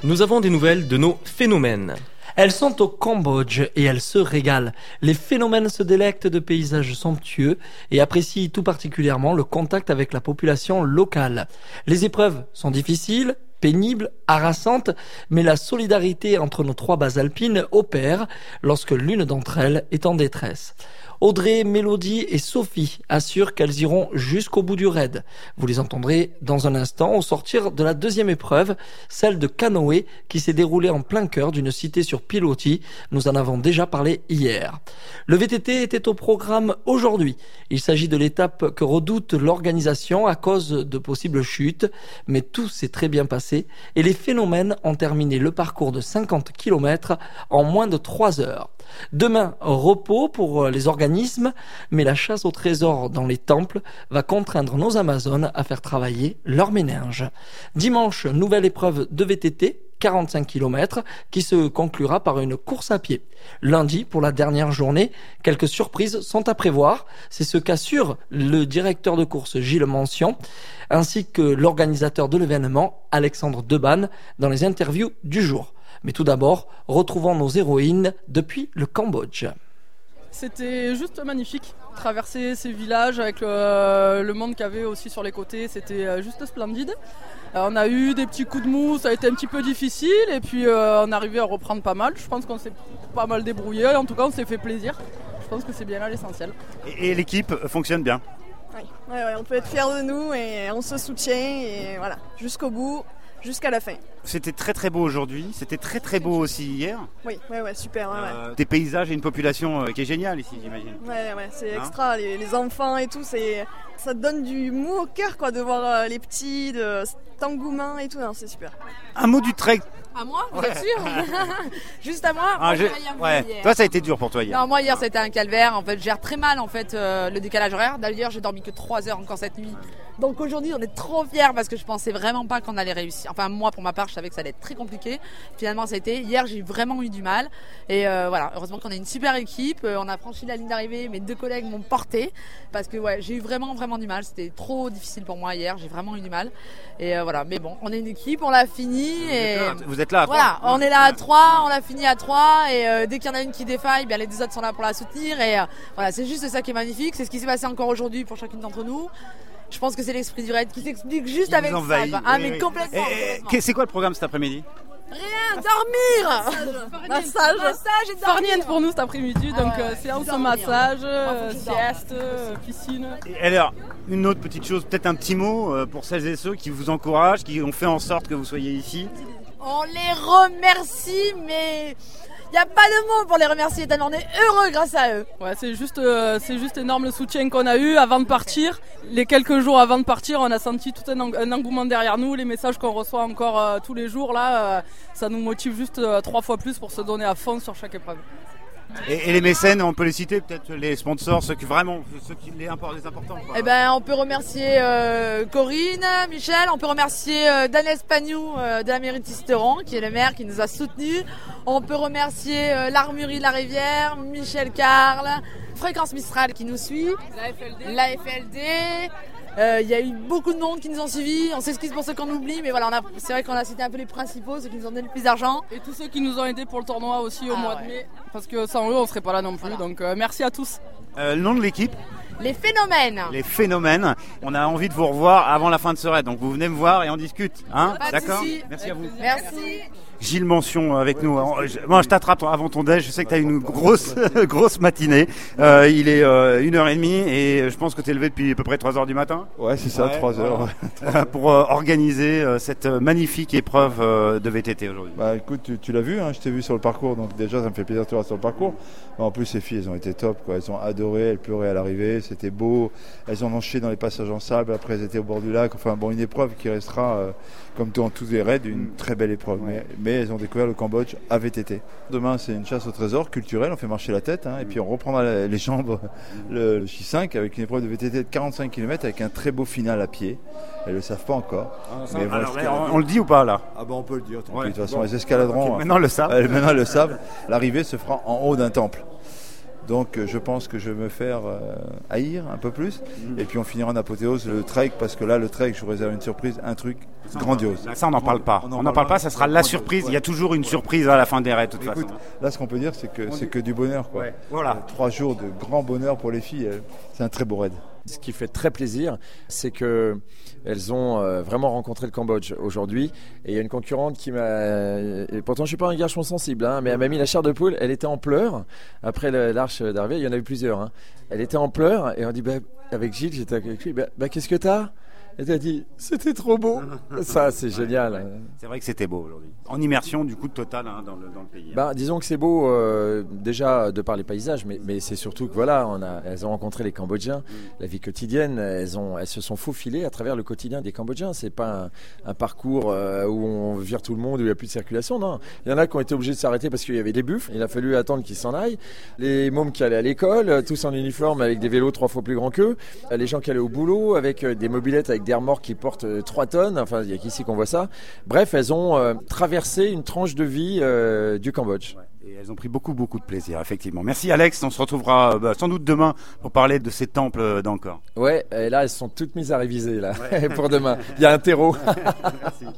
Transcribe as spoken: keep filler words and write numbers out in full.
nous avons des nouvelles de nos phénomènes. Elles sont au Cambodge et elles se régalent. Les phénomènes se délectent de paysages somptueux et apprécient tout particulièrement le contact avec la population locale. Les épreuves sont difficiles, pénibles, harassantes, mais la solidarité entre nos trois bases alpines opère lorsque l'une d'entre elles est en détresse. Audrey, Mélodie et Sophie assurent qu'elles iront jusqu'au bout du raid. Vous les entendrez dans un instant au sortir de la deuxième épreuve, celle de canoë qui s'est déroulée en plein cœur d'une cité sur pilotis. Nous en avons déjà parlé hier. Le V T T était au programme aujourd'hui. Il s'agit de l'étape que redoute l'organisation à cause de possibles chutes, mais tout s'est très bien passé et les phénomènes ont terminé le parcours de cinquante kilomètres en moins de trois heures. Demain, repos pour les organismes, mais la chasse au trésor dans les temples va contraindre nos Amazones à faire travailler leur méninge. Dimanche, nouvelle épreuve de V T T, quarante-cinq kilomètres, qui se conclura par une course à pied. Lundi, pour la dernière journée, quelques surprises sont à prévoir. C'est ce qu'assure le directeur de course Gilles Mention, ainsi que l'organisateur de l'événement, Alexandre Debanne, dans les interviews du jour. Mais tout d'abord, retrouvons nos héroïnes depuis le Cambodge. C'était juste magnifique. Traverser ces villages avec le, le monde qu'il y avait aussi sur les côtés, c'était juste splendide. Euh, on a eu des petits coups de mou, ça a été un petit peu difficile et puis euh, on est arrivé à reprendre pas mal. Je pense qu'on s'est pas mal débrouillé, en tout cas on s'est fait plaisir. Je pense que c'est bien là l'essentiel. Et, et l'équipe fonctionne bien. Oui, ouais, ouais, on peut être fiers de nous et on se soutient et voilà, jusqu'au bout. Jusqu'à la fin. C'était très très beau aujourd'hui, c'était très très beau aussi hier. Oui, ouais, ouais, super. Ouais, euh, ouais. Des paysages et une population euh, qui est géniale ici, j'imagine. Ouais, ouais, c'est hein extra. Les, les enfants et tout, c'est, ça donne du mou au cœur quoi, de voir euh, les petits, de cet engouement et tout. Non, c'est super. Un mot du trek. À moi, vous ouais. êtes sûr? Juste à moi, ah, moi je... ouais. Toi, ça a été dur pour toi hier. Non, moi hier, c'était un calvaire. En fait, je gère très mal en fait euh, le décalage horaire. D'ailleurs, j'ai dormi que trois heures encore cette nuit. Donc aujourd'hui, on est trop fiers parce que je pensais vraiment pas qu'on allait réussir. Enfin, moi, pour ma part, je savais que ça allait être très compliqué. Finalement, ça a été. Hier, j'ai vraiment eu du mal. Et euh, voilà, heureusement qu'on a une super équipe. Euh, on a franchi la ligne d'arrivée. Mes deux collègues m'ont porté parce que ouais, j'ai eu vraiment, vraiment du mal. C'était trop difficile pour moi hier. J'ai vraiment eu du mal. Et euh, voilà, mais bon, on est une équipe, on l'a fini. Vous et êtes là, vous êtes là à voilà, trois. on est là à trois, on l'a fini à trois. Et euh, dès qu'il y en a une qui défaille, bien les deux autres sont là pour la soutenir. Et euh, voilà, c'est juste ça qui est magnifique. C'est ce qui s'est passé encore aujourd'hui pour chacune d'entre nous. Je pense que c'est l'esprit du raid qui s'explique juste Il avec ça. Quoi. Ah, oui, mais oui. complètement. Et, et, c'est quoi le programme cet après-midi? Rien, dormir. Massage. Massage et dormir. Farniente pour nous cet après-midi, donc Ah ouais, euh, séance dormir. massage, Moi, euh, faut que je dorme. sieste, euh, piscine. Et alors, une autre petite chose, peut-être un petit mot euh, pour celles et ceux qui vous encouragent, qui ont fait en sorte que vous soyez ici. On les remercie, mais il n'y a pas de mots pour les remercier, tellement on est heureux grâce à eux. Ouais, c'est juste, euh, c'est juste énorme le soutien qu'on a eu avant de partir. Les quelques jours avant de partir, on a senti tout un, eng- un engouement derrière nous. Les messages qu'on reçoit encore euh, tous les jours, là, euh, ça nous motive juste euh, trois fois plus pour se donner à fond sur chaque épreuve. Et, et les mécènes, on peut les citer, peut-être les sponsors, ceux qui vraiment, ceux qui les, import- les importants. Quoi. Eh ben, on peut remercier euh, Corinne, Michel, on peut remercier euh, Daniel Spagnou euh, de la mairie de Sisteron, qui est le maire qui nous a soutenus. On peut remercier euh, l'Armurerie de la Rivière, Michel Carle, Fréquence Mistral qui nous suit, La F L D. la F L D. Il euh, y a eu beaucoup de monde qui nous ont suivis. On s'excuse pour ceux qu'on oublie, mais voilà, on a, c'est vrai qu'on a cité un peu les principaux, ceux qui nous ont donné le plus d'argent. Et tous ceux qui nous ont aidés pour le tournoi aussi au Ah mois ouais. de mai, parce que sans eux, on serait pas là non plus. Voilà. Donc euh, merci à tous. Euh, le nom de l'équipe, Les phénomènes. les phénomènes. On a envie de vous revoir avant la fin de ce raid, donc vous venez me voir et on discute. Hein Pas de D'accord souci. Merci à vous. Merci. Gilles Mention avec nous. Alors, je- Moi, je t'attrape avant ton déj. Je sais que tu as une grosse, grosse matinée. Euh, il est euh, une heure et demie et je pense que tu es levé depuis à peu près trois heures du matin. Ouais, c'est ça, Ouais, trois heures. voilà. Euh, pour euh, organiser euh, cette magnifique épreuve euh, de V T T aujourd'hui. Bah écoute, tu, tu l'as vu, hein, je t'ai vu sur le parcours, donc déjà ça me fait plaisir de te voir sur le parcours. Mais en plus, ces filles, elles ont été top, quoi. Elles ont adoré, elles pleuraient à l'arrivée, c'était beau. Elles ont enchaîné dans les passages en sable, après elles étaient au bord du lac. Enfin bon, une épreuve qui restera, euh, comme dans tous les raids, une très belle épreuve. Ouais. Mais, mais elles ont découvert le Cambodge à V T T. Demain, c'est une chasse au trésor culturelle, on fait marcher la tête, hein, et puis on reprendra les, les jambes le, le J cinq avec une épreuve de V T T de quarante-cinq kilomètres avec un très beau final à pied. Elles ne le savent pas encore. Mais Alors, voilà, on, on le dit ou pas là? Ah bah on peut le dire, tant Ouais. pis. De toute façon, les escaladeront. Ok, maintenant, le savent. Euh, maintenant, elles le savent. L'arrivée se fera en haut d'un temple. Donc je pense que je vais me faire euh, haïr un peu plus. Mmh. Et puis on finira en apothéose le trek, parce que là le trek, je vous réserve une surprise, un truc ça, grandiose. Là, ça on n'en parle pas. On n'en parle, parle pas, ça sera la surprise. Ouais. Il y a toujours une surprise à la fin des raids de toute Écoute, façon. Là ce qu'on peut dire c'est que c'est que du bonheur quoi. Ouais. Voilà. Euh, trois jours de grand bonheur pour les filles. C'est un très beau raid. Ce qui fait très plaisir, c'est que elles ont euh, vraiment rencontré le Cambodge aujourd'hui. Et il y a une concurrente qui m'a... Et pourtant, je suis pas un garçon sensible, hein, mais elle m'a mis la chair de poule. Elle était en pleurs après le, l'arche d'arrivée. Il y en a eu plusieurs. Hein. Elle était en pleurs et on dit, bah, avec Gilles, j'étais avec lui, bah, bah, qu'est-ce que t'as ? Et t'as dit, c'était trop beau. Ça, c'est génial. Ouais, ouais. C'est vrai que c'était beau aujourd'hui. En immersion, du coup, totale hein, dans, le, dans le pays. Hein. Bah, disons que c'est beau euh, déjà de par les paysages, mais, mais c'est surtout que voilà, on a, elles ont rencontré les Cambodgiens, mm. la vie quotidienne. Elles ont, elles se sont faufilées à travers le quotidien des Cambodgiens. C'est pas un, un parcours euh, où on vire tout le monde, où il n'y a plus de circulation. Non, il y en a qui ont été obligés de s'arrêter parce qu'il y avait des buffles. Il a fallu attendre qu'ils s'en aillent. Les mômes qui allaient à l'école, tous en uniforme avec des vélos trois fois plus grands qu'eux. Les gens qui allaient au boulot avec des mobylettes avec des remorques qui portent trois tonnes, enfin il n'y a qu'ici qu'on voit ça. Bref, elles ont euh, traversé une tranche de vie euh, du Cambodge. Ouais, et elles ont pris beaucoup beaucoup de plaisir, effectivement. Merci Alex, on se retrouvera bah, sans doute demain pour parler de ces temples d'Angkor. Ouais, et là elles sont toutes mises à réviser là, ouais. pour demain. Il y a un terreau. Merci.